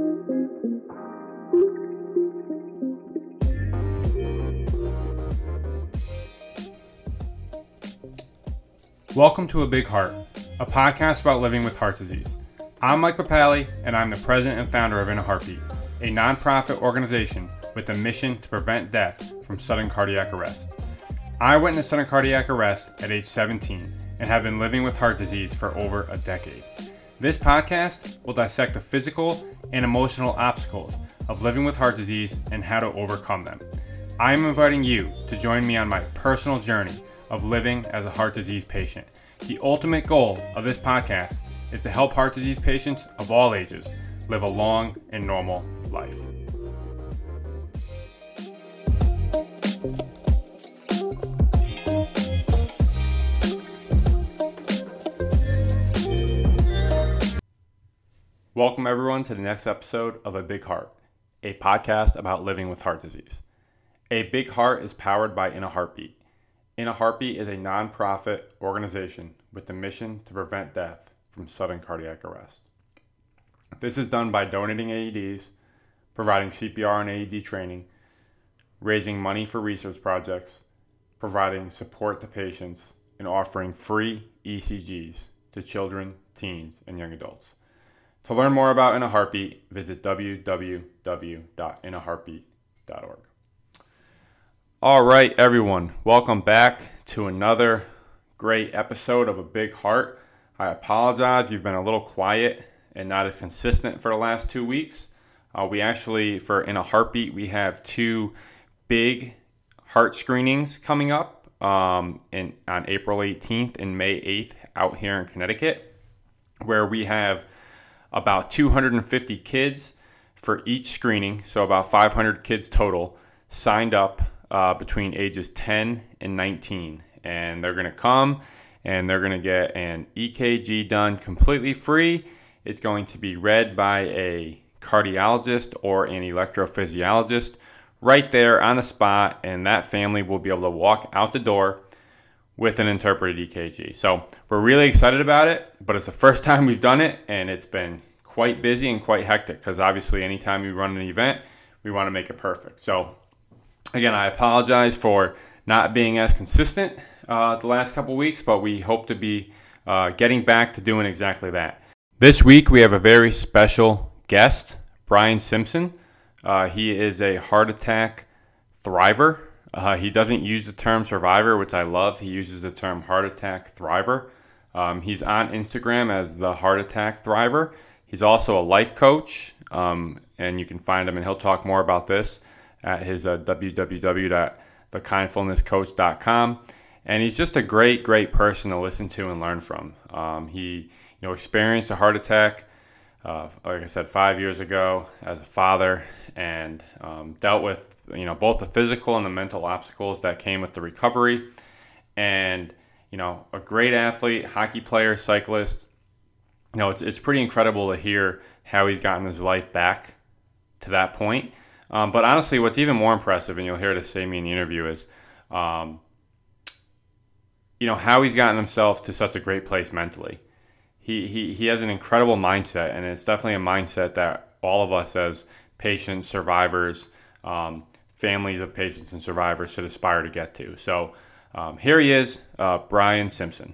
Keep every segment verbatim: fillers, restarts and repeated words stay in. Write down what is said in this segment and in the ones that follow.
Welcome to A Big Heart, a podcast about living with heart disease. I'm Mike Papali, and I'm the president and founder of In a Heartbeat, a nonprofit organization with a mission to prevent death from sudden cardiac arrest. I witnessed sudden cardiac arrest at age seventeen and have been living with heart disease for over a decade. This podcast will dissect the physical and emotional obstacles of living with heart disease and how to overcome them. I am inviting you to join me on my personal journey of living as a heart disease patient. The ultimate goal of this podcast is to help heart disease patients of all ages live a long and normal life. Welcome everyone to the next episode of A Big Heart, a podcast about living with heart disease. A Big Heart is powered by In a Heartbeat. In a Heartbeat is a nonprofit organization with the mission to prevent death from sudden cardiac arrest. This is done by donating A E Ds, providing C P R and A E D training, raising money for research projects, providing support to patients, and offering free E C Gs to children, teens, and young adults. To learn more about In a Heartbeat, visit w w w dot in a heartbeat dot org. All right, everyone, welcome back to another great episode of A Big Heart. I apologize, you've been a little quiet and not as consistent for the last two weeks. Uh, we actually, for In a Heartbeat, we have two big heart screenings coming up um, in, on April eighteenth and May eighth out here in Connecticut, where we have about two hundred fifty kids for each screening, so about five hundred kids total, signed up Uh, between ages ten and nineteen, and they're going to come and they're going to get an E K G done completely free. It's going to be read by a cardiologist or an electrophysiologist right there on the spot, and that family will be able to walk out the door with an interpreted E K G. So we're really excited about it, but it's the first time we've done it, and it's been quite busy and quite hectic because obviously anytime we run an event, we want to make it perfect. So again, I apologize for not being as consistent uh, the last couple weeks, but we hope to be uh, getting back to doing exactly that. This week, we have a very special guest, Brian Simpson. Uh, he is a heart attack thriver. Uh, he doesn't use the term survivor, which I love. He uses the term heart attack thriver. Um, he's on Instagram as the heart attack thriver. He's also a life coach, um, and you can find him, and he'll talk more about this at his uh, w w w dot the kindfulness coach dot com. And he's just a great, great person to listen to and learn from. Um, he, you know, experienced a heart attack, uh, like I said, five years ago as a father, and um, dealt with, you know, both the physical and the mental obstacles that came with the recovery. And, you know, a great athlete, hockey player, cyclist. You know, it's it's pretty incredible to hear how he's gotten his life back to that point. Um, but honestly, what's even more impressive, and you'll hear this say me in the interview, is, um, you know, how he's gotten himself to such a great place mentally. He, he he has an incredible mindset, and it's definitely a mindset that all of us as patients, survivors, um, families of patients and survivors should aspire to get to. So um, here he is, uh, Brian Simpson.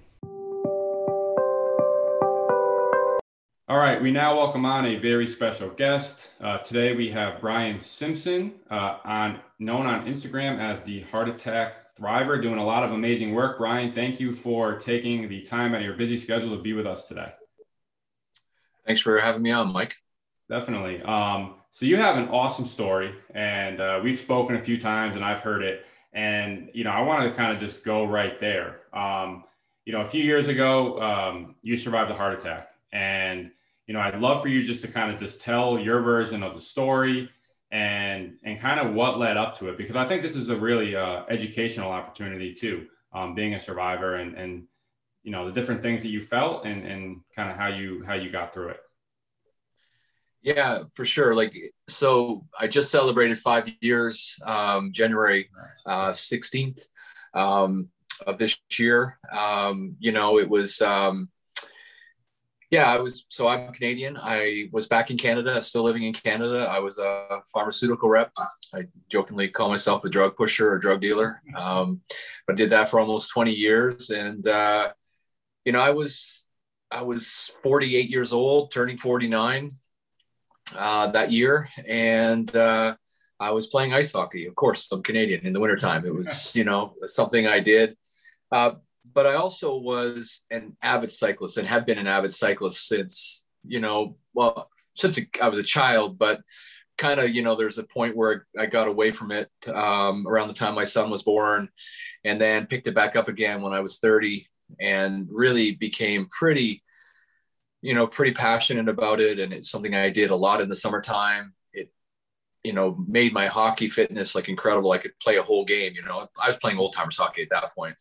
All right, we now welcome on a very special guest. Uh, today we have Brian Simpson, uh, on known on Instagram as the Heart Attack Thriver, doing a lot of amazing work. Brian, thank you for taking the time out of your busy schedule to be with us today. Thanks for having me on, Mike. Definitely. Um, so you have an awesome story, and uh, we've spoken a few times, and I've heard it. And, you know, I want to kind of just go right there. Um, you know, a few years ago, um, you survived a heart attack. And, you know, I'd love for you just to kind of just tell your version of the story and and kind of what led up to it, because I think this is a really uh, educational opportunity too, um, being a survivor and, and, you know, the different things that you felt and, and kind of how you how you got through it. Yeah, for sure. Like, so I just celebrated five years, um, January uh, sixteenth um, of this year. Um, you know, it was, um, Yeah, I was, so I'm Canadian. I was back in Canada, still living in Canada. I was a pharmaceutical rep. I jokingly call myself a drug pusher or drug dealer. Um, but did that for almost twenty years. And, uh, you know, I was, I was forty-eight years old, turning forty-nine uh, that year. And, uh, I was playing ice hockey. Of course, I'm Canadian in the wintertime. It was, you know, something I did. Uh, but I also was an avid cyclist and have been an avid cyclist since, you know, well, since I was a child, but kind of, you know, there's a point where I got away from it um, around the time my son was born, and then picked it back up again when I was thirty, and really became pretty, you know, pretty passionate about it. And it's something I did a lot in the summertime. It, you know, made my hockey fitness like incredible. I could play a whole game, you know, I was playing old timers hockey at that point.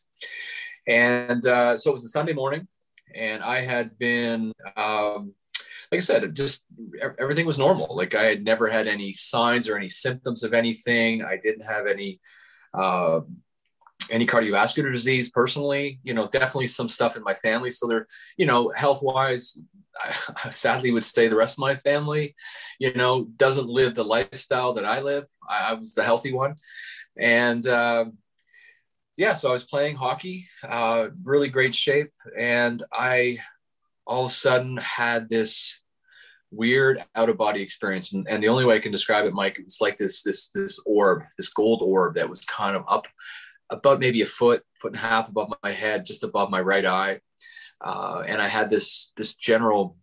And uh, so it was a Sunday morning, and I had been, um, like I said, just everything was normal. Like I had never had any signs or any symptoms of anything. I didn't have any, uh, any cardiovascular disease personally, you know, definitely some stuff in my family. So there, you know, health wise, I sadly would say the rest of my family, you know, doesn't live the lifestyle that I live. I, I was the healthy one. And, uh, yeah, so I was playing hockey, uh, really great shape. And I all of a sudden had this weird out of body experience. And, and the only way I can describe it, Mike, it was like this, this, this orb, this gold orb that was kind of up about maybe a foot, foot and a half above my head, just above my right eye. Uh, and I had this, this general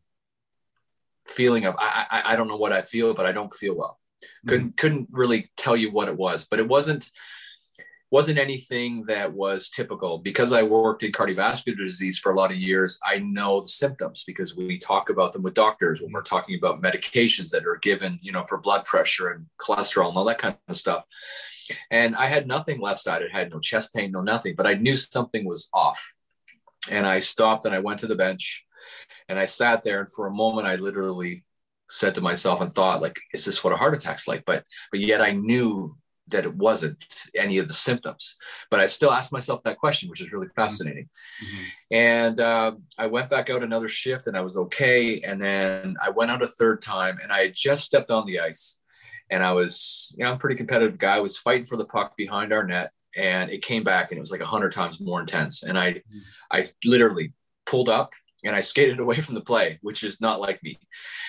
feeling of, I, I, I don't know what I feel, but I don't feel well. Couldn't, mm-hmm. couldn't really tell you what it was, but it wasn't, wasn't anything that was typical. Because I worked in cardiovascular disease for a lot of years, I know the symptoms because we talk about them with doctors when we're talking about medications that are given, you know, for blood pressure and cholesterol and all that kind of stuff. And I had nothing left-sided, I had no chest pain, no nothing, but I knew something was off. And I stopped and I went to the bench and I sat there, and for a moment I literally said to myself and thought, like, is this what a heart attack's like? But but yet I knew that it wasn't any of the symptoms, but I still asked myself that question, which is really fascinating. Mm-hmm. And uh, I went back out another shift and I was okay. And then I went out a third time and I had just stepped on the ice, and I was, you know, I'm a pretty competitive guy. I was fighting for the puck behind our net, and it came back and it was like a hundred times more intense. And I, mm-hmm. I literally pulled up and I skated away from the play, which is not like me.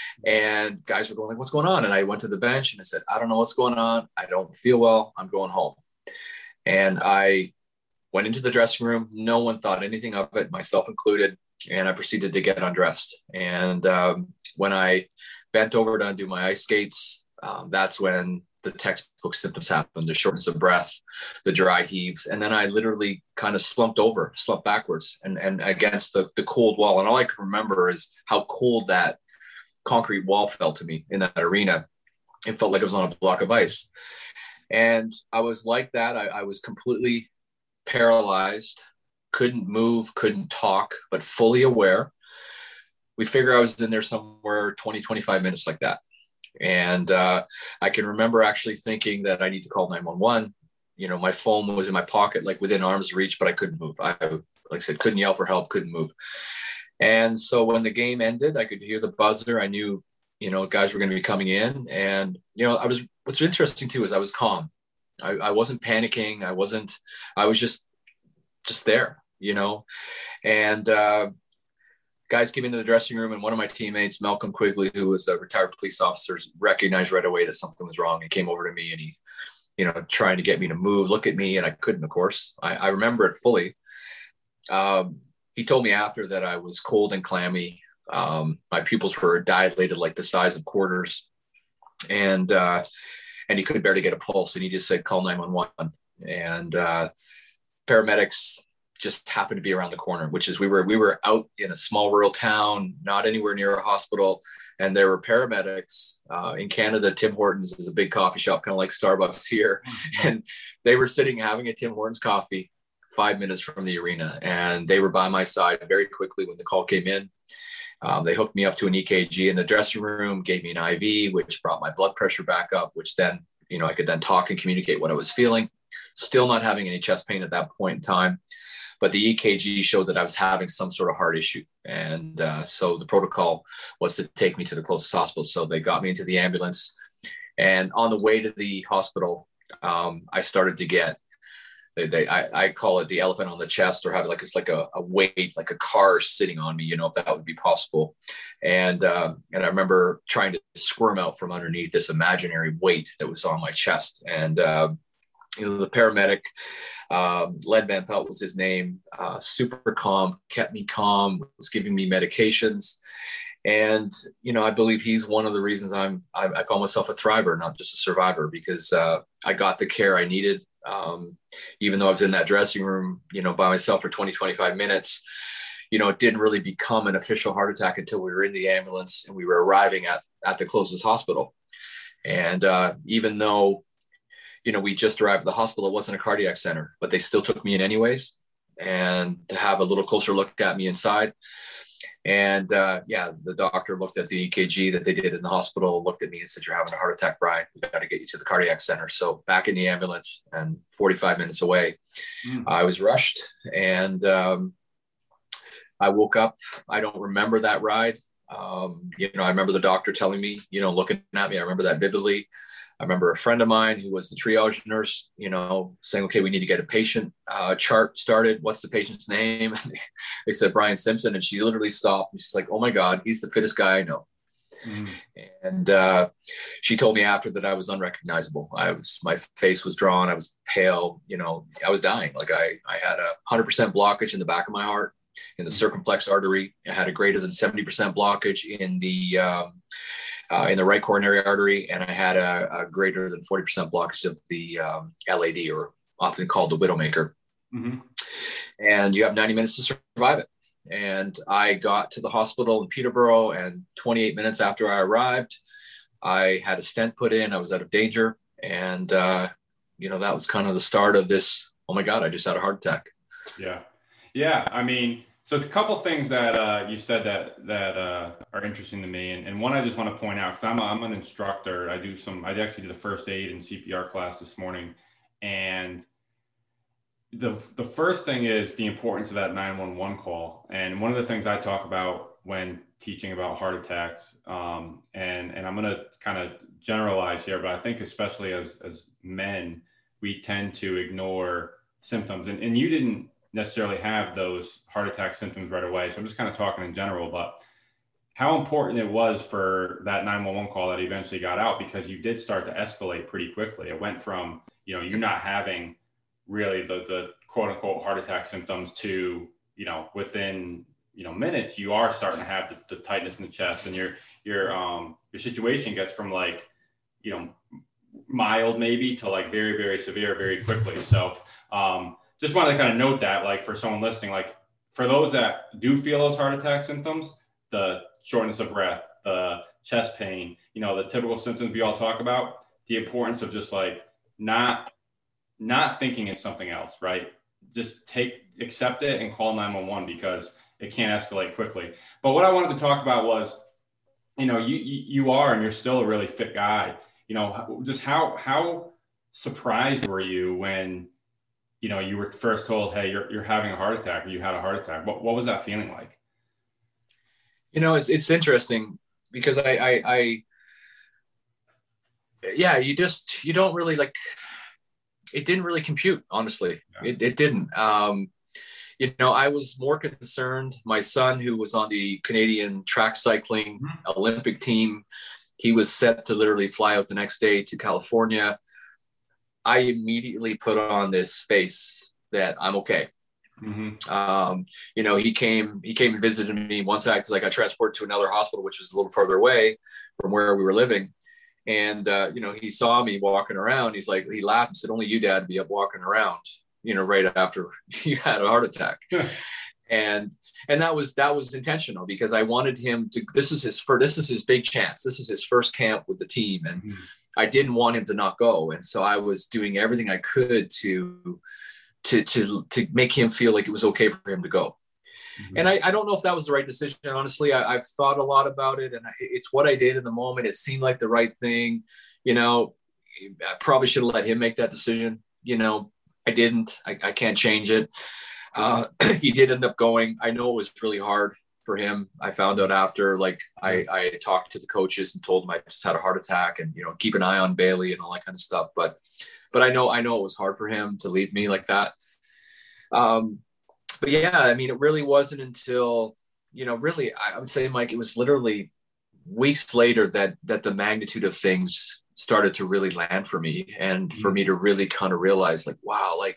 And guys were going like, what's going on? And I went to the bench and I said, I don't know what's going on. I don't feel well. I'm going home. And I went into the dressing room. No one thought anything of it, myself included. And I proceeded to get undressed. And um, when I bent over to undo my ice skates, um, that's when the textbook symptoms happened: the shortness of breath, the dry heaves. And then I literally kind of slumped over, slumped backwards and, and against the, the cold wall. And all I can remember is how cold that concrete wall felt to me in that arena. It felt like I was on a block of ice. And I was like that. I, I was completely paralyzed, couldn't move, couldn't talk, but fully aware. We figure I was in there somewhere twenty, twenty-five minutes like that. And uh, I can remember actually thinking that I need to call nine one one. You know, my phone was in my pocket, like within arm's reach, but I couldn't move. I, like I said, couldn't yell for help, couldn't move. And so when the game ended, I could hear the buzzer. I knew, you know, guys were going to be coming in. And, you know, I was, what's interesting too, is I was calm. I, I wasn't panicking. I wasn't, I was just, just there, you know, and uh, guys came into the dressing room, and one of my teammates, Malcolm Quigley, who was a retired police officer, recognized right away that something was wrong. He came over to me and he, you know, trying to get me to move, look at me. And I couldn't, of course. I, I remember it fully. Um, He told me after that I was cold and clammy. Um, my pupils were dilated like the size of quarters, and uh, and he could barely get a pulse. And he just said, "Call nine one one." And uh, paramedics just happened to be around the corner, which is we were we were out in a small rural town, not anywhere near a hospital, and there were paramedics uh, in Canada. Tim Hortons is a big coffee shop, kind of like Starbucks here, mm-hmm. and they were sitting having a Tim Hortons coffee five minutes from the arena. And they were by my side very quickly when the call came in. Um, they hooked me up to an E K G in the dressing room, gave me an I V, which brought my blood pressure back up, which then, you know, I could then talk and communicate what I was feeling. Still not having any chest pain at that point in time. but the E K G showed that I was having some sort of heart issue. And uh, so the protocol was to take me to the closest hospital. So they got me into the ambulance. And on the way to the hospital, um, I started to get, they, they I, I call it the elephant on the chest, or have like, it's like a, a weight, like a car sitting on me, you know, if that would be possible. And, um, and I remember trying to squirm out from underneath this imaginary weight that was on my chest. And, um, you know, the paramedic, um, Led Van Pelt was his name, uh, super calm, kept me calm, was giving me medications. And, you know, I believe he's one of the reasons I'm, I, I call myself a thriver, not just a survivor, because uh, I got the care I needed. Um, even though I was in that dressing room, you know, by myself for twenty, twenty-five minutes, you know, it didn't really become an official heart attack until we were in the ambulance and we were arriving at, at the closest hospital. And uh, even though, you know, we just arrived at the hospital, it wasn't a cardiac center, but they still took me in anyways. And to have a little closer look at me inside. And uh, yeah, the doctor looked at the E K G that they did in the hospital, looked at me and said, "You're having a heart attack, Brian. We got to get you to the cardiac center." So back in the ambulance and forty-five minutes away, mm. I was rushed. And um, I woke up. I don't remember that ride. Um, you know, I remember the doctor telling me, you know, looking at me. I remember that vividly. I remember a friend of mine who was the triage nurse, you know, saying, "Okay, we need to get a patient uh, chart started. What's the patient's name?" They said Brian Simpson. And she literally stopped. And she's like, "Oh my God, he's the fittest guy I know." Mm. And uh, she told me after that I was unrecognizable. I was, my face was drawn. I was pale, you know, I was dying. Like I, I had a hundred percent blockage in the back of my heart, in the circumflex artery. I had a greater than seventy percent blockage in the, um, Uh, in the right coronary artery, and I had a, a greater than forty percent blockage of the um, L A D, or often called the widowmaker. Mm-hmm. And you have ninety minutes to survive it. And I got to the hospital in Peterborough, and twenty-eight minutes after I arrived, I had a stent put in. I was out of danger. And, uh, you know, that was kind of the start of this, oh my God, I just had a heart attack. Yeah. Yeah. I mean, so it's a couple things that uh, you said that that uh, are interesting to me, and, and one I just want to point out, because I'm a, I'm an instructor. I do some. I actually did a first aid and C P R class this morning, and the the first thing is the importance of that nine one one call. And one of the things I talk about when teaching about heart attacks, um, and and I'm going to kind of generalize here, but I think especially as as men, we tend to ignore symptoms, and and you didn't necessarily have those heart attack symptoms right away. So I'm just kind of talking in general, but how important it was for that nine one one call that eventually got out, because you did start to escalate pretty quickly. It went from, you know, you not having really the, the quote unquote heart attack symptoms to, you know, within, you know, minutes, you are starting to have the, the tightness in the chest, and your, your, um, your situation gets from like, you know, mild maybe to like very, very severe, very quickly. So, um, just wanted to kind of note that, like, for someone listening, like for those that do feel those heart attack symptoms, the shortness of breath, the chest pain, you know, the typical symptoms we all talk about, the importance of just like not, not thinking it's something else, right? Just take, accept it and call nine one one, because it can escalate quickly. But what I wanted to talk about was, you know, you, you are, and you're still a really fit guy, you know, just how, how surprised were you when, you know, you were first told, "Hey, you're, you're having a heart attack," or you had a heart attack? What, what was that feeling like? You know, it's, it's interesting because I, I, I, yeah, you just, you don't really like, it didn't really compute, honestly. Yeah. It, it didn't. Um, you know, I was more concerned. My son, who was on the Canadian track cycling mm-hmm. Olympic team, he was set to literally fly out the next day to California. I immediately put on this face that I'm okay. Mm-hmm. Um, you know, he came, he came and visited me one side because I got transported to another hospital, which was a little further away from where we were living. And, uh, you know, he saw me walking around. He's like, he laughed and said, "Only you, Dad, be up walking around, you know, right after you had a heart attack." and, and that was, that was intentional, because I wanted him to, this is his first, this is his big chance. This is his first camp with the team. And mm-hmm. I didn't want him to not go. And so I was doing everything I could to, to, to, to make him feel like it was okay for him to go. Mm-hmm. And I, I don't know if that was the right decision. Honestly, I, I've thought a lot about it, and I, it's what I did in the moment. It seemed like the right thing. You know, I probably should have let him make that decision. You know, I didn't, I, I can't change it. Uh, he did end up going. I know it was really hard for him. I found out after, like, I, I talked to the coaches and told them I just had a heart attack, and, you know, keep an eye on Bailey and all that kind of stuff. But, but I know, I know it was hard for him to leave me like that. Um, but yeah, I mean, it really wasn't until, you know, really, I would say, Mike, it was literally weeks later that, that the magnitude of things started to really land for me, and for me to really kind of realize, like, wow, like,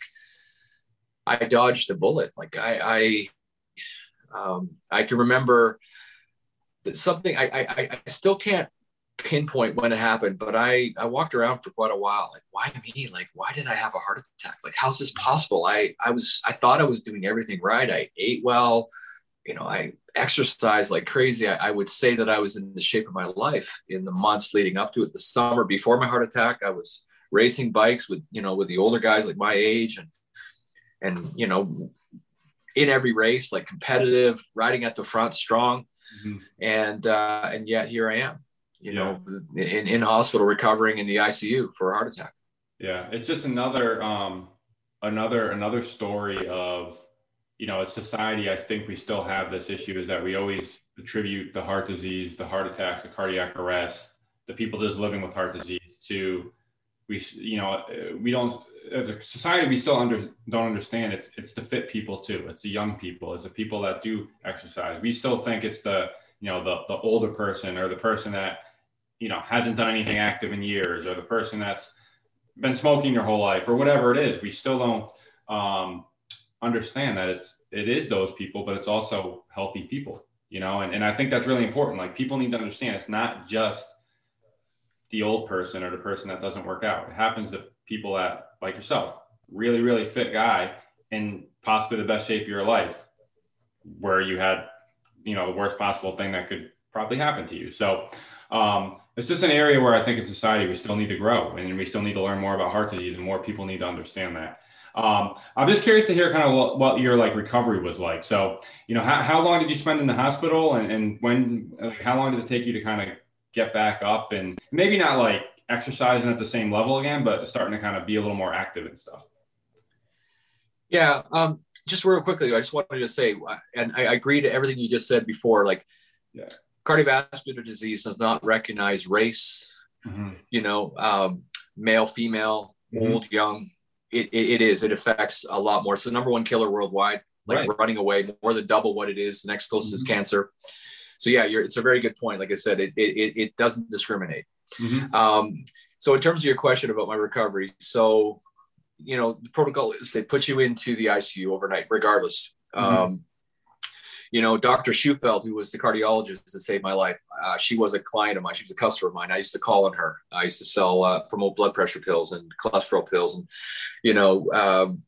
I dodged a bullet. Like I, I, um, I can remember that something I, I, I still can't pinpoint when it happened, but I, I walked around for quite a while. Like, why me? Like, why did I have a heart attack? Like, how's this possible? I, I was, I thought I was doing everything right. I ate well, you know, I exercised like crazy. I, I would say that I was in the shape of my life in the months leading up to it. The summer before my heart attack, I was racing bikes with, you know, with the older guys like my age, and, and, you know, in every race, like competitive, riding at the front, strong. Mm-hmm. And, uh, and yet here I am, you yeah. know, in, in hospital, recovering in the I C U for a heart attack. Yeah. It's just another, um, another, another story of, you know, as society, I think we still have this issue, is that we always attribute the heart disease, the heart attacks, the cardiac arrest, the people just living with heart disease to, we, you know, we don't, as a society, we still under, don't understand it's it's the fit people too. It's the young people, it's the people that do exercise. We still think it's the, you know, the the older person, or the person that, you know, hasn't done anything active in years, or the person that's been smoking your whole life, or whatever it is. We still don't um, understand that it's it is those people, but it's also healthy people, you know. And, and I think that's really important. Like, people need to understand it's not just the old person or the person that doesn't work out. It happens to people that, like yourself, really, really fit guy in possibly the best shape of your life, where you had, you know, the worst possible thing that could probably happen to you. So um, it's just an area where I think in society we still need to grow, and we still need to learn more about heart disease, and more people need to understand that. Um, I'm just curious to hear kind of what, what your like recovery was like. So, you know, how, how long did you spend in the hospital, and, and when, like, how long did it take you to kind of get back up, and maybe not like exercising at the same level again, but starting to kind of be a little more active and stuff? Yeah. Um, just real quickly, I just wanted to say, and I, I agree to everything you just said before, like, yeah. cardiovascular disease does not recognize race, mm-hmm. you know, um, male, female, mm-hmm. old, young. It, it, it is, it affects a lot more. It's the number one killer worldwide, like right. running away, more than double what it is. The next closest mm-hmm. is cancer. So yeah, you're, it's a very good point. Like I said, it, it, it doesn't discriminate. Mm-hmm. Um, so in terms of your question about my recovery, so, you know, the protocol is they put you into the I C U overnight, regardless. Mm-hmm. Um, you know, Doctor Schufeld, who was the cardiologist that saved my life, uh, she was a client of mine. She was a customer of mine. I used to call on her. I used to sell, uh, promote blood pressure pills and cholesterol pills. And, you know, um,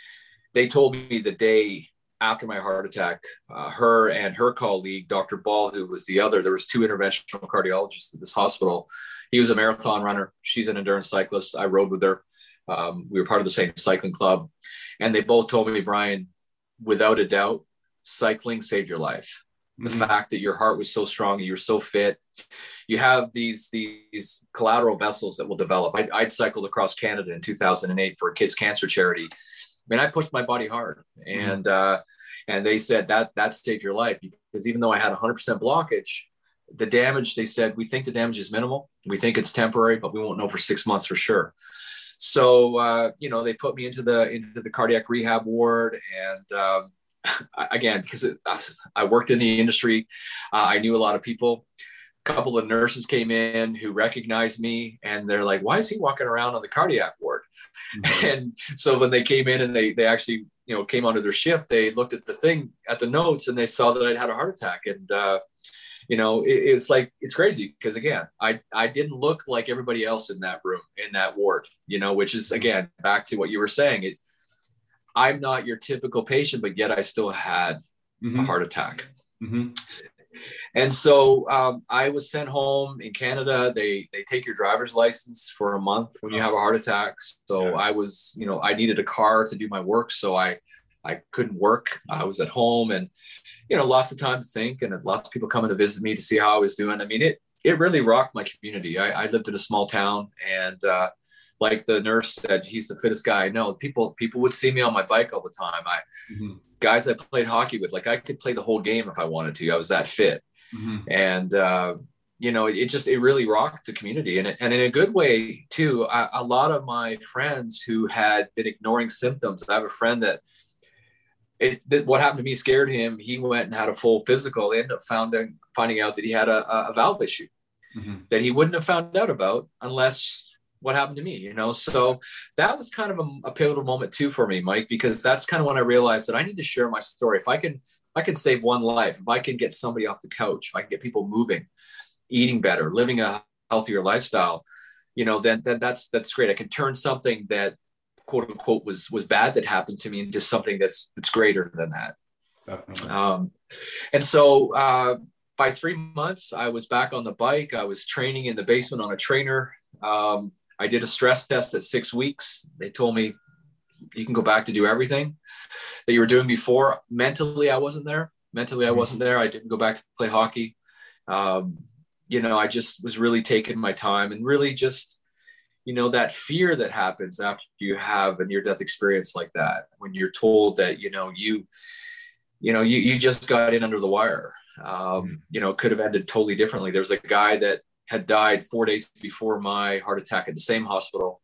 they told me the day after my heart attack, uh, her and her colleague, Doctor Ball, who was the other, there was two interventional cardiologists at this hospital. He was a marathon runner. She's an endurance cyclist. I rode with her. Um, we were part of the same cycling club. And they both told me, Brian, without a doubt, cycling saved your life. The mm-hmm. fact that your heart was so strong, you were so fit. You have these, these collateral vessels that will develop. I, I'd cycled across Canada in two thousand eight for a kids' cancer charity. I mean, I pushed my body hard, and mm-hmm. uh, and they said that that saved your life, because even though I had one hundred percent blockage, the damage, they said, we think the damage is minimal. We think it's temporary, but we won't know for six months for sure. So, uh, you know, they put me into the into the cardiac rehab ward, and um, again, because it, I worked in the industry, uh, I knew a lot of people. A couple of nurses came in who recognized me, and they're like, why is he walking around on the cardiac ward? Mm-hmm. And so when they came in and they they actually, you know, came onto their shift, they looked at the thing, at the notes, and they saw that I'd had a heart attack. And, uh, you know, it, it's like, it's crazy, because again, I, I didn't look like everybody else in that room, in that ward, you know, which is, again, back to what you were saying, is I'm not your typical patient, but yet I still had mm-hmm. a heart attack. Mm-hmm. And so um, I was sent home in Canada. They they take your driver's license for a month when you have a heart attack. So yeah. I was, you know, I needed a car to do my work. So I, I couldn't work. I was at home, and, you know, lots of time to think, and lots of people coming to visit me to see how I was doing. I mean, it, it really rocked my community. I, I lived in a small town, and uh, like the nurse said, he's the fittest guy I know. People, people would see me on my bike all the time. I, mm-hmm. Guys I played hockey with, like I could play the whole game if I wanted to. I was that fit. Mm-hmm. And, uh, you know, it just, it really rocked the community. And, and in a good way too. I, a lot of my friends who had been ignoring symptoms, I have a friend that, it, that what happened to me scared him. He went and had a full physical. They ended up finding, finding out that he had a, a valve issue mm-hmm. that he wouldn't have found out about unless what happened to me, you know? So that was kind of a, a pivotal moment too for me, Mike, because that's kind of when I realized that I need to share my story. If I can, if I can save one life, if I can get somebody off the couch, if I can get people moving, eating better, living a healthier lifestyle, you know, then, then that's, that's great. I can turn something that quote unquote was, was bad that happened to me into something that's, that's greater than that. Definitely. Um, and so, uh, by three months, I was back on the bike. I was training in the basement on a trainer. Um, I did a stress test at six weeks. They told me you can go back to do everything that you were doing before. Mentally, I wasn't there. Mentally, I wasn't there. I didn't go back to play hockey. Um, you know, I just was really taking my time and really just, you know, that fear that happens after you have a near-death experience like that, when you're told that, you know, you, you know, you, you just got in under the wire, um, you know, it could have ended totally differently. There was a guy that had died four days before my heart attack at the same hospital,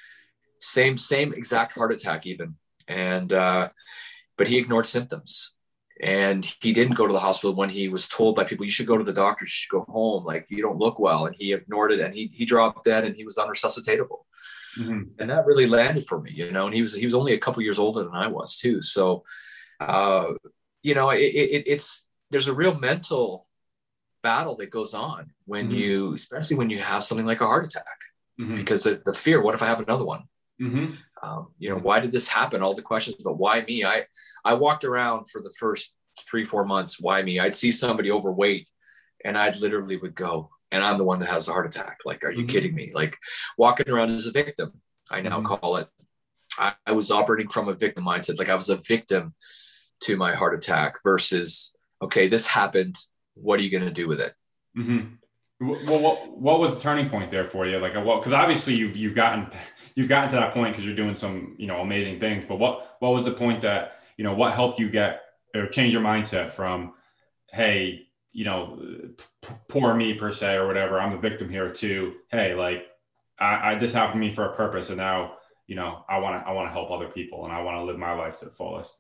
same, same exact heart attack even. And, uh, but he ignored symptoms and he didn't go to the hospital when he was told by people, you should go to the doctor, you should go home. Like you don't look well. And he ignored it and he, he dropped dead and he was unresuscitatable. Mm-hmm. And that really landed for me, you know, and he was, he was only a couple years older than I was too. So, uh, you know, it, it, it's, there's a real mental battle that goes on when mm-hmm. you, especially when you have something like a heart attack, mm-hmm. because the, the fear, what if I have another one? Mm-hmm. Um, you know, why did this happen? All the questions about why me? I, I walked around for the first three, four months. Why me? I'd see somebody overweight and I'd literally would go, and I'm the one that has a heart attack. Like, are you mm-hmm. kidding me? Like walking around as a victim, I now mm-hmm. call it. I, I was operating from a victim mindset. Like I was a victim to my heart attack versus, okay, this happened. What are you going to do with it? Mm-hmm. Well, what, what was the turning point there for you? Like, what, cause obviously you've, you've gotten, you've gotten to that point cause you're doing some, you know, amazing things, but what, what was the point that, you know, what helped you get or change your mindset from, hey, you know, p- poor me per se, or whatever, I'm a victim here too. Hey, like I, I, this happened to me for a purpose. And now, you know, I want to, I want to help other people and I want to live my life to the fullest.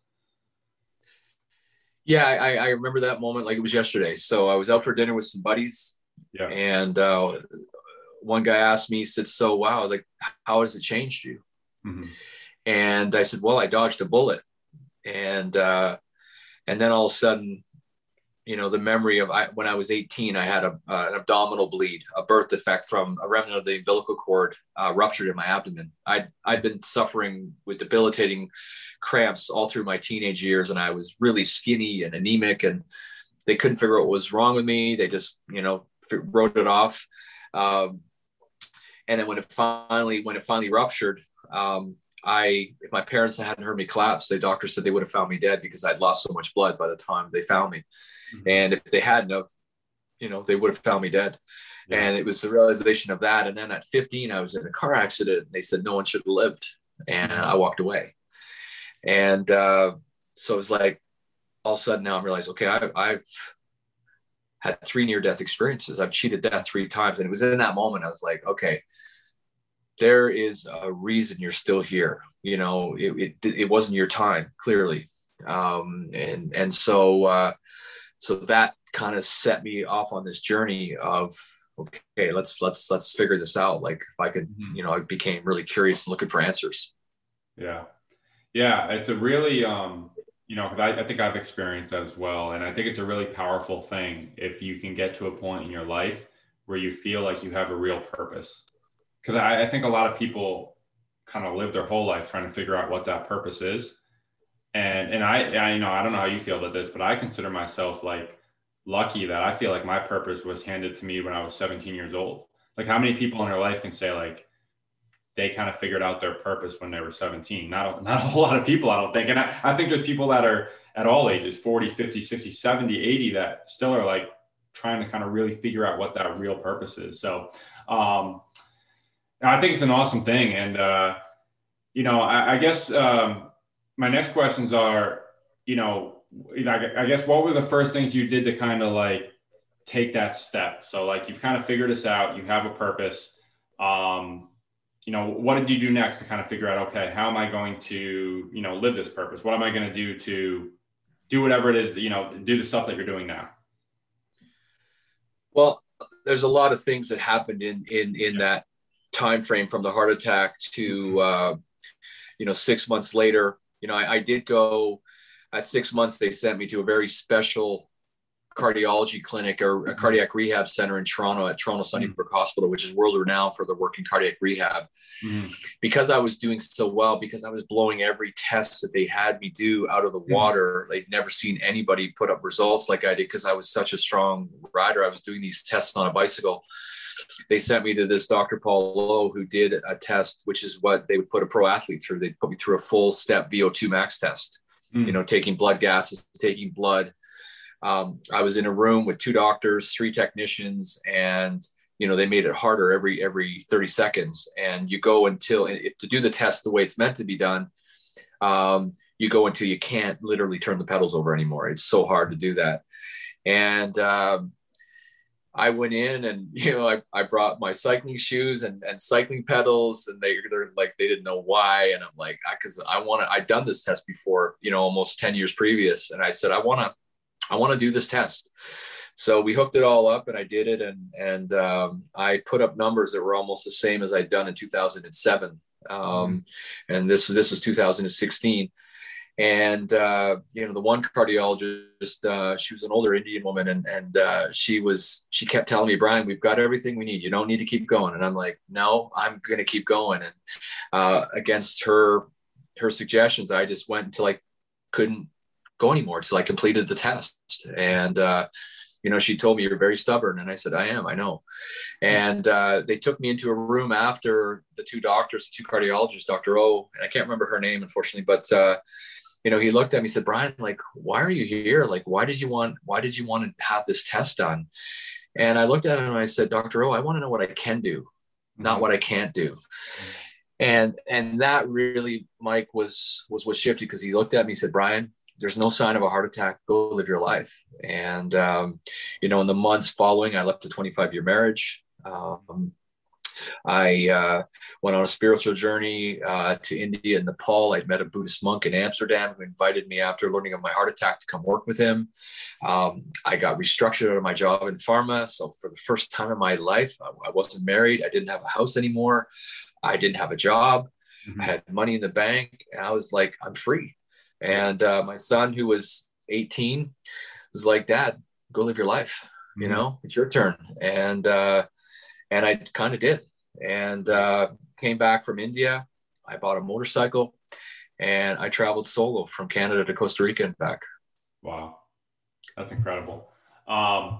Yeah, I, I remember that moment like it was yesterday. So I was out for dinner with some buddies. Yeah. And uh, one guy asked me, he said, so, wow, like, how has it changed you? Mm-hmm. And I said, well, I dodged a bullet. And, uh, and then all of a sudden, you know, the memory of I, when I was eighteen, I had a, uh, an abdominal bleed, a birth defect from a remnant of the umbilical cord uh, ruptured in my abdomen. I'd, I'd been suffering with debilitating cramps all through my teenage years. And I was really skinny and anemic and they couldn't figure out what was wrong with me. They just, you know, wrote it off. Um, and then when it finally, when it finally ruptured, um, I, if my parents hadn't heard me collapse, the doctor said they would have found me dead because I'd lost so much blood by the time they found me. Mm-hmm. And if they hadn't have, you know, they would have found me dead. Yeah. And it was the realization of that. And then at fifteen, I was in a car accident and they said, no one should have lived. And mm-hmm. I walked away. And uh, so it was like, all of a sudden now I'm realizing, okay, I, I've had three near-death experiences. I've cheated death three times. And it was in that moment, I was like, okay, there is a reason you're still here. You know, it, it, it wasn't your time, clearly. Um, and, and so, uh, so that kind of set me off on this journey of, okay, let's, let's, let's figure this out. Like if I could, mm-hmm. you know, I became really curious and looking for answers. Yeah. Yeah. It's a really, um, you know, cause I, I think I've experienced that as well. And I think it's a really powerful thing if you can get to a point in your life where you feel like you have a real purpose. Because I, I think a lot of people kind of live their whole life trying to figure out what that purpose is. And and I, I, you know, I don't know how you feel about this, but I consider myself like lucky that I feel like my purpose was handed to me when I was seventeen years old. Like how many people in their life can say like they kind of figured out their purpose when they were seventeen? Not a, not a whole lot of people, I don't think. And I, I think there's people that are at all ages, forty, fifty, sixty, seventy, eighty, that still are like trying to kind of really figure out what that real purpose is. So, um, I think it's an awesome thing. And, uh, you know, I, I guess um, my next questions are, you know, I, I guess what were the first things you did to kind of like take that step? So like you've kind of figured this out, you have a purpose. Um, you know, what did you do next to kind of figure out, okay, how am I going to, you know, live this purpose? What am I going to do to do whatever it is, you know, do the stuff that you're doing now? Well, there's a lot of things that happened in in in that time frame, from the heart attack to uh, you know, six months later. You know, I, I did go at six months. They sent me to a very special cardiology clinic or a cardiac rehab center in Toronto at Toronto Sunnybrook mm-hmm. Hospital, which is world renowned for their work in cardiac rehab. Mm-hmm. Because I was doing so well, because I was blowing every test that they had me do out of the mm-hmm. water. They'd never seen anybody put up results like I did, because I was such a strong rider. I was doing these tests on a bicycle. They sent me to this Doctor Paul Lowe, who did a test, which is what they would put a pro athlete through. They'd put me through a full step V O two max test, mm-hmm. you know, taking blood gases, taking blood. Um, I was in a room with two doctors, three technicians, and, you know, they made it harder every, every thirty seconds. And you go until, if, to do the test the way it's meant to be done, um, you go until you can't literally turn the pedals over anymore. It's so hard to do that. And um, I went in and, you know, I, I brought my cycling shoes and, and cycling pedals, and they, they're like, they didn't know why. And I'm like, cause I want to, I'd done this test before, you know, almost ten years previous. And I said, I want to, I want to do this test. So we hooked it all up, and I did it. And, and um, I put up numbers that were almost the same as I'd done in two thousand seven. Um, mm-hmm. And this, this was two thousand sixteen. And, uh, you know, the one cardiologist, uh, she was an older Indian woman, and, and uh, she was, she kept telling me, Brian, we've got everything we need. You don't need to keep going. And I'm like, no, I'm going to keep going. And uh, against her, her suggestions, I just went until I couldn't go anymore, till I completed the test. And, uh, you know, she told me, you're very stubborn. And I said, I am, I know. And uh, they took me into a room after the two doctors, the two cardiologists, Doctor O, and I can't remember her name, unfortunately, but, uh, you know, he looked at me and said, Brian, like, why are you here? Like, why did you want, why did you want to have this test done? And I looked at him and I said, Doctor O, I want to know what I can do, mm-hmm. not what I can't do. Mm-hmm. And, and that really, Mike, was, was what shifted, because he looked at me and said, Brian, there's no sign of a heart attack. Go live your life. And, um, you know, in the months following, I left a twenty-five year marriage. Um, I uh, went on a spiritual journey uh, to India and Nepal. I'd met a Buddhist monk in Amsterdam who invited me, after learning of my heart attack, to come work with him. Um, I got restructured out of my job in pharma. So for the first time in my life, I, I wasn't married. I didn't have a house anymore. I didn't have a job. Mm-hmm. I had money in the bank. And I was like, I'm free. And uh, my son, who was eighteen, was like, Dad, go live your life. Mm-hmm. You know, it's your turn. And, uh, and I kind of did. And uh, came back from India. I bought a motorcycle, and I traveled solo from Canada to Costa Rica and back. Wow. That's incredible. Um,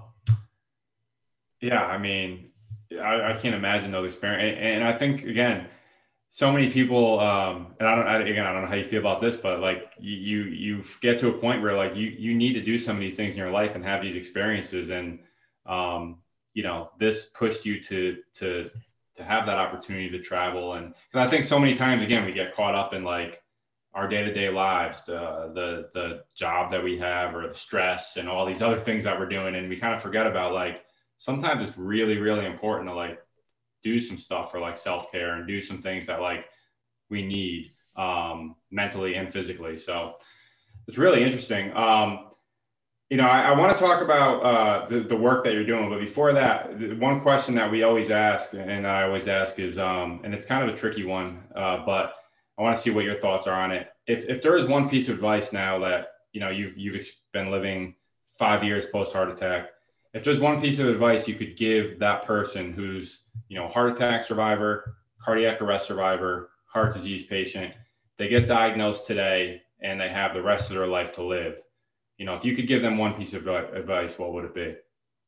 yeah, I mean, I, I can't imagine those experiences. And, and I think, again, so many people, um, and I don't, I, again, I don't know how you feel about this, but like you, you, you get to a point where like you, you need to do some of these things in your life and have these experiences. And, um, you know, this pushed you to, to, to have that opportunity to travel. And cause I think so many times, again, we get caught up in like our day-to-day lives, the, the, the job that we have, or the stress and all these other things that we're doing. And we kind of forget about, like, sometimes it's really, really important to like do some stuff for like self-care and do some things that like we need um, mentally and physically. So it's really interesting. Um, you know, I, I want to talk about uh, the, the work that you're doing, but before that, the one question that we always ask, and I always ask is, um, and it's kind of a tricky one, uh, but I want to see what your thoughts are on it. If if there is one piece of advice now that, you know, you've, you've been living five years post-heart attack, if there's one piece of advice you could give that person who's, you know, heart attack survivor, cardiac arrest survivor, heart disease patient, they get diagnosed today and they have the rest of their life to live. You know, if you could give them one piece of advice, what would it be?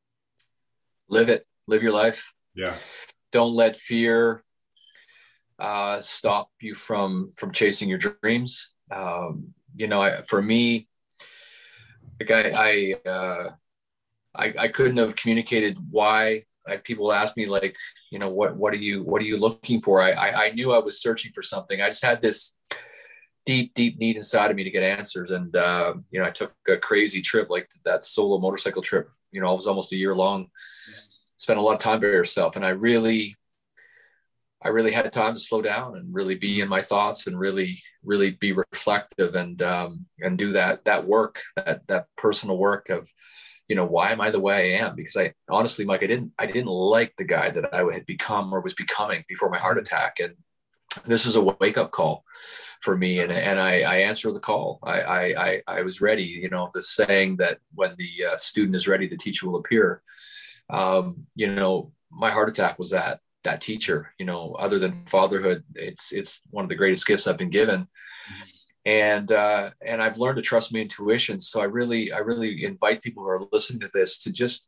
Live it. Live your life. Yeah. Don't let fear uh, stop you from, from chasing your dreams. Um, you know, I, for me, like I, I, uh, I, I couldn't have communicated why I, people ask me like, you know, what, what are you, what are you looking for? I, I, I knew I was searching for something. I just had this deep, deep need inside of me to get answers. And, uh, you know, I took a crazy trip, like that solo motorcycle trip, you know, it was almost a year long, spent a lot of time by yourself. And I really, I really had time to slow down and really be in my thoughts and really, really be reflective and, um, and do that, that work, that, that personal work of, you know, why am I the way I am? Because I honestly, Mike, I didn't, I didn't like the guy that I had become or was becoming before my heart attack. And this was a wake up call for me. And, and I, I answered the call. I, I, I was ready, you know, the saying that when the uh, student is ready, the teacher will appear. Um, you know, my heart attack was that, that teacher, you know, other than fatherhood, it's, it's one of the greatest gifts I've been given. And, uh, and I've learned to trust my intuition. So I really, I really invite people who are listening to this to just,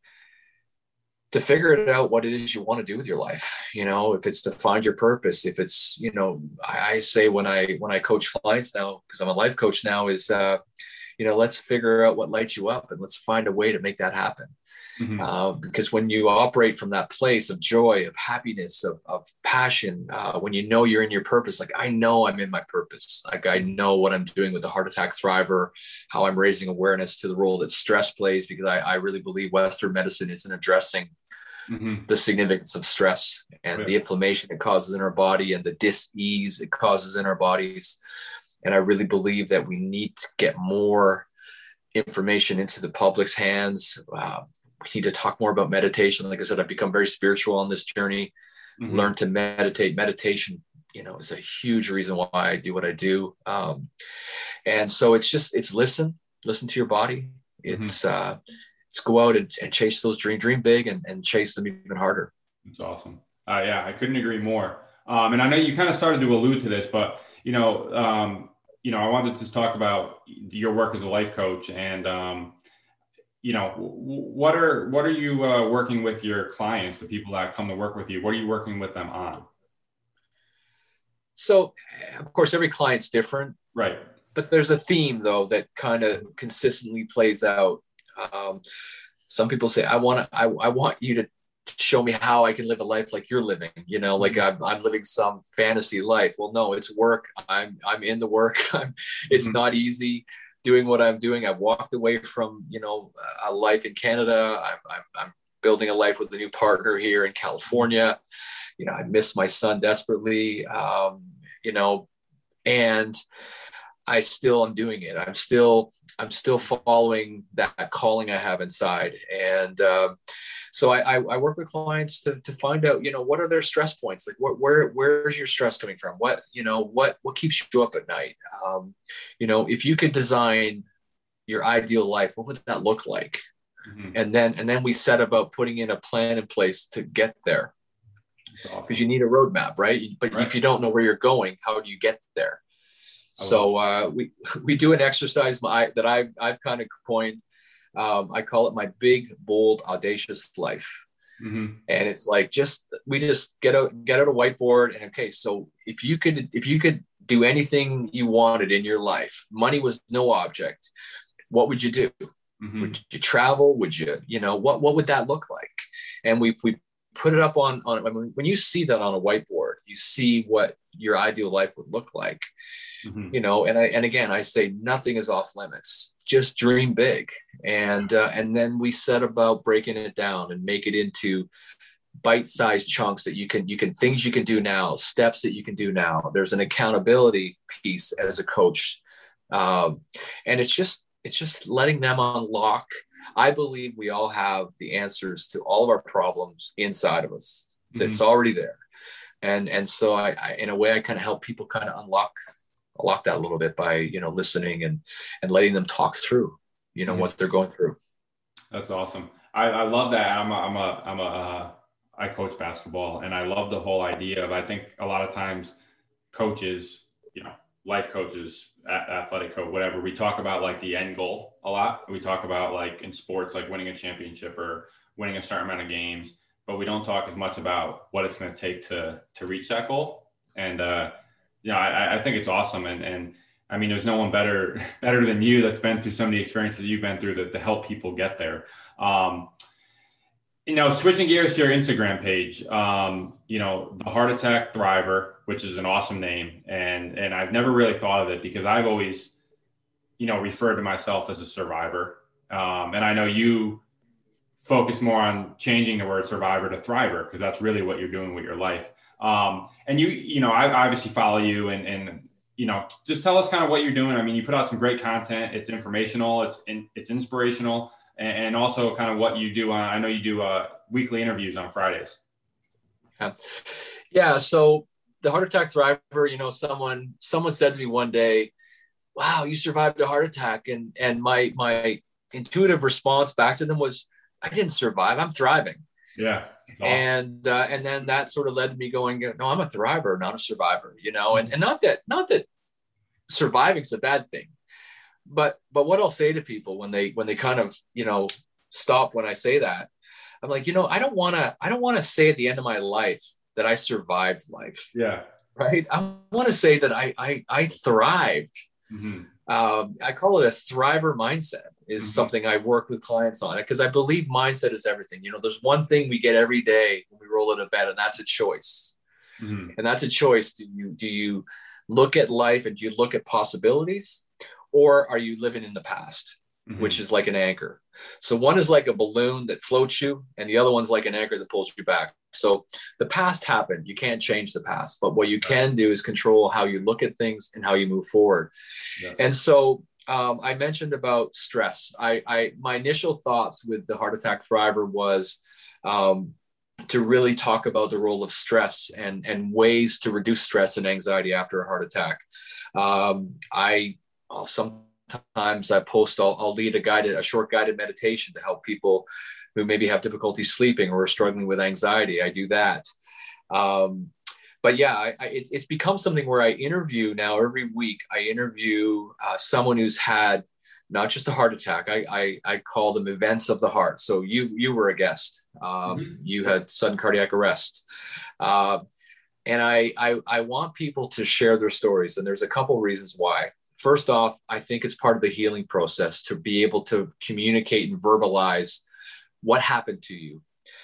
to figure it out what it is you want to do with your life. You know, if it's to find your purpose, if it's, you know, I, I say when I, when I coach clients now, because I'm a life coach now, is, uh, you know, let's figure out what lights you up and let's find a way to make that happen. Mm-hmm. Uh, because when you operate from that place of joy, of happiness, of, of passion, uh, when you know you're in your purpose, like I know I'm in my purpose, like I know what I'm doing with the Heart Attack Thriver, how I'm raising awareness to the role that stress plays, because I, I really believe Western medicine isn't addressing mm-hmm. the significance of stress and yeah. the inflammation it causes in our body and the dis-ease it causes in our bodies. And I really believe that we need to get more information into the public's hands. Uh, We need to talk more about meditation. Like I said, I've become very spiritual on this journey, mm-hmm. learn to meditate. Meditation, you know, is a huge reason why I do what I do. Um, and so it's just, it's listen, listen to your body. It's, mm-hmm. uh, it's go out and, and chase those dreams, dream big and, and chase them even harder. That's awesome. Uh, yeah, I couldn't agree more. Um, and I know you kind of started to allude to this, but, you know, um, you know, I wanted to talk about your work as a life coach and, um, you know, what are, what are you uh, working with your clients, the people that come to work with you? What are you working with them on? So of course, every client's different, right? But there's a theme though, that kind of consistently plays out. Um, some people say, I want to, I, I want you to show me how I can live a life like you're living, you know, like I'm, I'm living some fantasy life. Well, no, it's work. I'm, I'm in the work. I'm, it's mm-hmm. not easy doing what I'm doing. I've walked away from, you know, a life in Canada. I'm, I'm, I'm building a life with a new partner here in California. You know, I miss my son desperately, um, you know, and I still am doing it. I'm still, I'm still following that calling I have inside. And um, so I, I, I work with clients to, to find out, you know, what are their stress points? Like what, where, where's your stress coming from? What, you know, what, what keeps you up at night? Um, you know, if you could design your ideal life, what would that look like? Mm-hmm. And then, and then we set about putting in a plan in place to get there. Because awesome. You need a roadmap, right? But right. if you don't know where you're going, how do you get there? So uh, we we do an exercise my, that I've, I've kind of coined. Um, I call it my big, bold, audacious life. Mm-hmm. And it's like, just, we just get out, get out a whiteboard and, okay, so if you could, if you could do anything you wanted in your life, money was no object, what would you do? Mm-hmm. Would you travel? Would you, you know, what, what would that look like? And we, we put it up on, on, I mean, when you see that on a whiteboard, you see what your ideal life would look like, mm-hmm. you know, and I, and again, I say nothing is off limits, just dream big. And, uh, and then we set about breaking it down and make it into bite-sized chunks that you can, you can, things you can do now, steps that you can do now. There's an accountability piece as a coach. Um, and it's just, it's just letting them unlock. I believe we all have the answers to all of our problems inside of us. That's mm-hmm. already there. And, and so I, I, in a way, I kind of help people kind of unlock, unlock that a little bit by, you know, listening and, and letting them talk through, you know, mm-hmm. what they're going through. That's awesome. I, I love that. I'm a, I'm a, I'm a, uh, I coach basketball and I love the whole idea of, I think a lot of times coaches, you know, life coaches, athletic coach, whatever, we talk about like the end goal a lot. We talk about like in sports, like winning a championship or winning a certain amount of games, but we don't talk as much about what it's going to take to, to reach that goal. And, uh, you know, I, I think it's awesome. And, and I mean, there's no one better, better than you that's been through so many experiences you've been through that to help people get there. Um, You know, switching gears to your Instagram page, um, you know, the Heart Attack Thriver, which is an awesome name. And, and I've never really thought of it because I've always, you know, referred to myself as a survivor. Um, and I know you focus more on changing the word survivor to thriver because that's really what you're doing with your life. Um, and you, you know, I obviously follow you and, and, you know, just tell us kind of what you're doing. I mean, you put out some great content. It's informational. It's in, it's inspirational, and, and also kind of what you do on. I know you do uh, weekly interviews on Fridays. Yeah. Yeah. So the Heart Attack Thriver, you know, someone someone said to me one day, "Wow, you survived a heart attack," and and my my intuitive response back to them was, "I didn't survive. I'm thriving." Yeah. Awesome. And uh, and then that sort of led to me going, no, I'm a thriver, not a survivor, you know, and, and not that not that surviving is a bad thing, but but what I'll say to people when they when they kind of, you know, stop when I say that, I'm like, you know, I don't want to I don't want to say at the end of my life that I survived life. Yeah. Right. I want to say that I I, I thrived. Mm-hmm. Um, I call it a thriver mindset is Mm-hmm. something I work with clients on it because I believe mindset is everything. You know, there's one thing we get every day when we roll out of bed, and that's a choice. Mm-hmm. And that's a choice. Do you, do you look at life and do you look at possibilities, or are you living in the past, mm-hmm. which is like an anchor? So one is like a balloon that floats you, and the other one's like an anchor that pulls you back. So the past happened. You can't change the past, but what you can do is control how you look at things and how you move forward. Yes. And so um, I mentioned about stress. I, I, my initial thoughts with the Heart Attack Thriver was um, to really talk about the role of stress and, and ways to reduce stress and anxiety after a heart attack. Um, I I'll sometimes I post, I'll, I'll lead a guided, a short guided meditation to help people who maybe have difficulty sleeping or are struggling with anxiety. I do that. Um, but yeah, I, I, it, it's become something where I interview now every week. I interview uh, someone who's had not just a heart attack. I, I, I call them events of the heart. So you, you were a guest. Um, mm-hmm. You had sudden cardiac arrest. Uh, and I, I, I want people to share their stories. And there's a couple of reasons why. First off, I think it's part of the healing process to be able to communicate and verbalize what happened to you,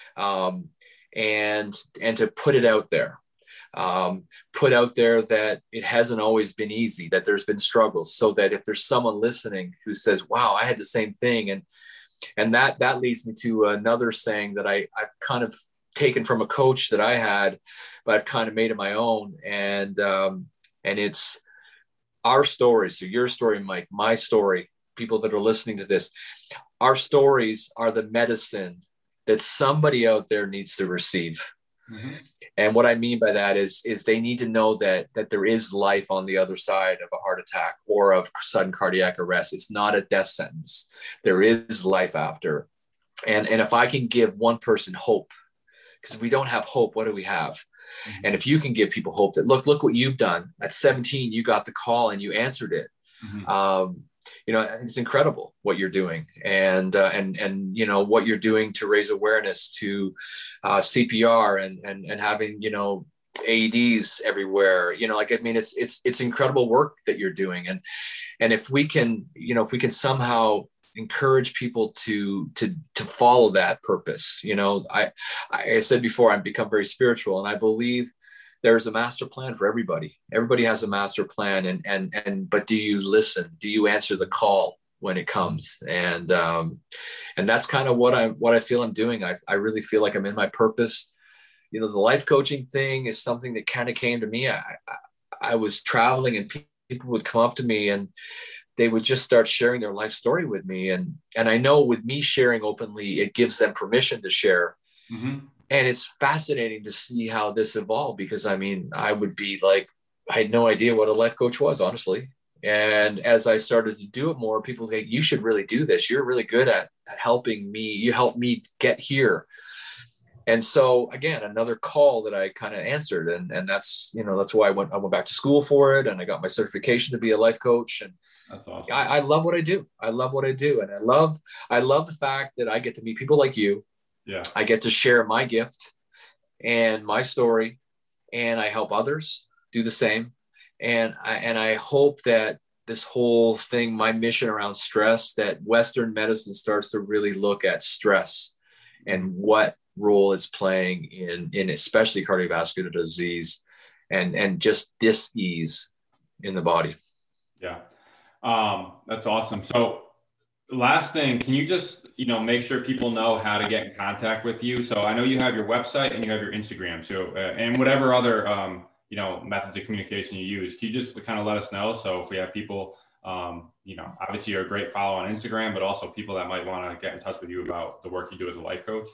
um, and, and to put it out there. Um, put out there that it hasn't always been easy, that there's been struggles, so that if there's someone listening who says, wow, I had the same thing. And, and that, that leads me to another saying that I, I've kind of taken from a coach that I had, but I've kind of made it my own. And, um, and it's our story. So your story, Mike, my story, people that are listening to this, our stories are the medicine that somebody out there needs to receive. Mm-hmm. And what I mean by that is, is they need to know that, that there is life on the other side of a heart attack or of sudden cardiac arrest. It's not a death sentence. There is life after. And, and if I can give one person hope, because if we don't have hope, what do we have? Mm-hmm. And if you can give people hope that, look, look what you've done at seventeen, you got the call and you answered it. Mm-hmm. Um, you know, it's incredible what you're doing, and uh, and and you know what you're doing to raise awareness to uh, C P R and and and having, you know, A E Ds everywhere. You know, like, I mean, it's it's it's incredible work that you're doing, and and if we can, you know, if we can somehow encourage people to to to follow that purpose. You know, I I said before, I've become very spiritual, and I believe there's a master plan for everybody. Everybody has a master plan, and and and but do you listen? Do you answer the call when it comes? And um, and that's kind of what I what I feel I'm doing. I I really feel like I'm in my purpose. You know, the life coaching thing is something that kind of came to me. I I, I was traveling, and people would come up to me and they would just start sharing their life story with me. And, and I know with me sharing openly, it gives them permission to share. Mm-hmm. And it's fascinating to see how this evolved, because I mean, I would be like, I had no idea what a life coach was, honestly. And as I started to do it more, people say, you should really do this. You're really good at, at helping me. You helped me get here. And so again, another call that I kind of answered. And, and that's, you know, that's why I went, I went back to school for it. And I got my certification to be a life coach. And that's awesome. I, I love what I do. I love what I do. And I love, I love the fact that I get to meet people like you. Yeah. I get to share my gift and my story, and I help others do the same. And I, and I hope that this whole thing, my mission around stress, that Western medicine starts to really look at stress and what role it's playing in, in especially cardiovascular disease and, and just dis-ease in the body. Yeah. Um, that's awesome. So last thing, can you just, you know, make sure people know how to get in contact with you? So I know you have your website and you have your Instagram. So, uh, and whatever other, um, you know, methods of communication you use, can you just kind of let us know? So if we have people, um, you know, obviously you're a great follow on Instagram, but also people that might want to get in touch with you about the work you do as a life coach.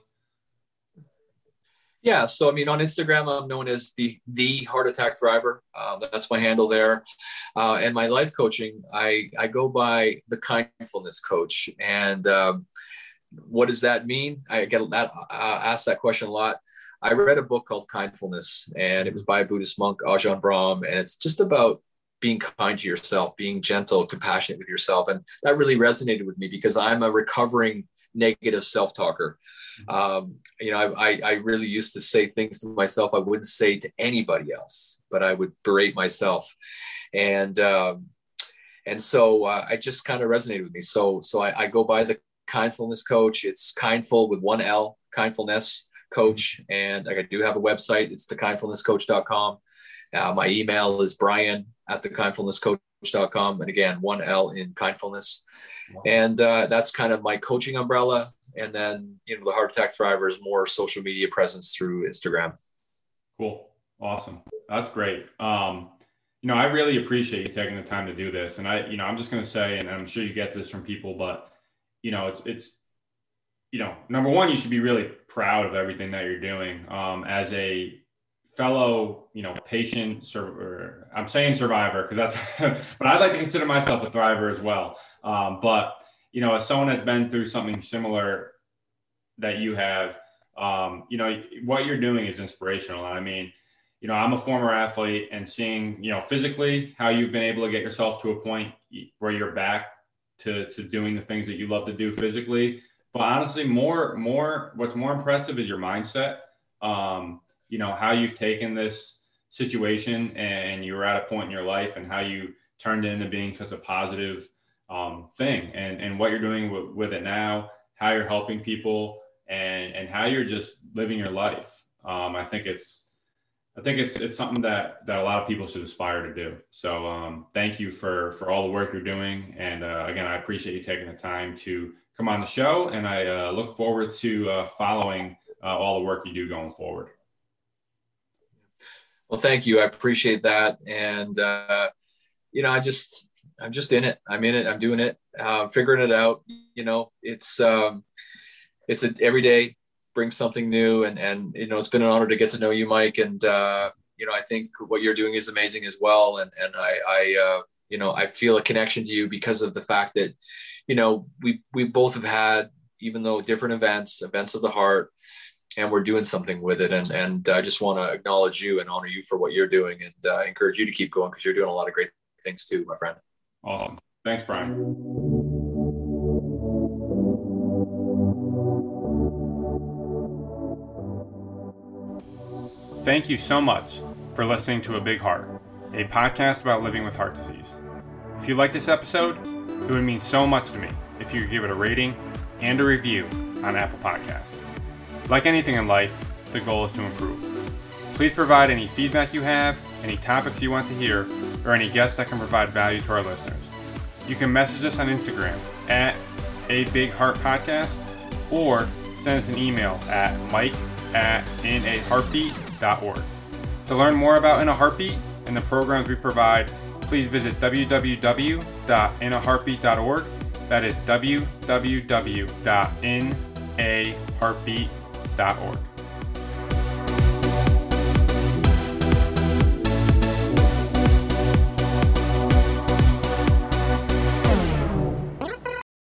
Yeah. So, I mean, on Instagram, I'm known as the, the Heart Attack Thriver. Uh, that's my handle there. Uh, and my life coaching, I, I go by the Kindfulness Coach. And um, what does that mean? I get that, uh, asked that question a lot. I read a book called Kindfulness, and it was by a Buddhist monk, Ajahn Brahm. And it's just about being kind to yourself, being gentle, compassionate with yourself. And that really resonated with me because I'm a recovering negative self-talker. Um, you know, I, I really used to say things to myself I wouldn't say to anybody else, but I would berate myself. And, um, and so uh, I just kind of resonated with me. So, so I, I go by the Kindfulness Coach. It's kindful with one L, Kindfulness Coach. And I do have a website. It's the kindfulness coach dot com. Uh, my email is Brian at the kindfulness coach dot com. And again, one L in kindfulness. Wow. And uh, that's kind of my coaching umbrella. And then, you know, the Heart Attack Thriver is more social media presence through Instagram. Cool. Awesome. That's great. Um, you know, I really appreciate you taking the time to do this. And I, you know, I'm just going to say, and I'm sure you get this from people, but, you know, it's, it's, you know, number one, you should be really proud of everything that you're doing um, as a fellow, you know, patient, sur- I'm saying survivor, because that's, but I'd like to consider myself a thriver as well. Um, but, you know, as someone that's been through something similar that you have, um, you know, what you're doing is inspirational. And I mean, you know, I'm a former athlete, and seeing, you know, physically how you've been able to get yourself to a point where you're back to, to doing the things that you love to do physically. But honestly, more, more, what's more impressive is your mindset. Um, you know, how you've taken this situation and you were at a point in your life and how you turned it into being such a positive um, thing, and, and what you're doing with, with it now, how you're helping people, and, and how you're just living your life. Um, I think it's, I think it's, it's something that, that a lot of people should aspire to do. So um, thank you for, for all the work you're doing. And uh, again, I appreciate you taking the time to come on the show, and I uh, look forward to uh, following uh, all the work you do going forward. Well, thank you. I appreciate that. And, uh, you know, I just, I'm just in it. I'm in it. I'm doing it, uh, figuring it out. You know, it's, um, it's a, every day brings something new, and, and, you know, it's been an honor to get to know you, Mike. And, uh, you know, I think what you're doing is amazing as well. And, and I, I, uh, you know, I feel a connection to you because of the fact that, you know, we, we both have had, even though different events, events of the heart, and we're doing something with it. And, and I just want to acknowledge you and honor you for what you're doing, and uh, encourage you to keep going, because you're doing a lot of great things too, my friend. Awesome. Thanks, Brian. Thank you so much for listening to A Big Heart, a podcast about living with heart disease. If you like this episode, it would mean so much to me if you could give it a rating and a review on Apple Podcasts. Like anything in life, the goal is to improve. Please provide any feedback you have, any topics you want to hear, or any guests that can provide value to our listeners. You can message us on Instagram at A Big Heart Podcast, or send us an email at mike at in a heartbeat dot org. To learn more about In a Heartbeat and the programs we provide, please visit w w w dot in a heartbeat dot org. That is w w w dot in a heartbeat dot org.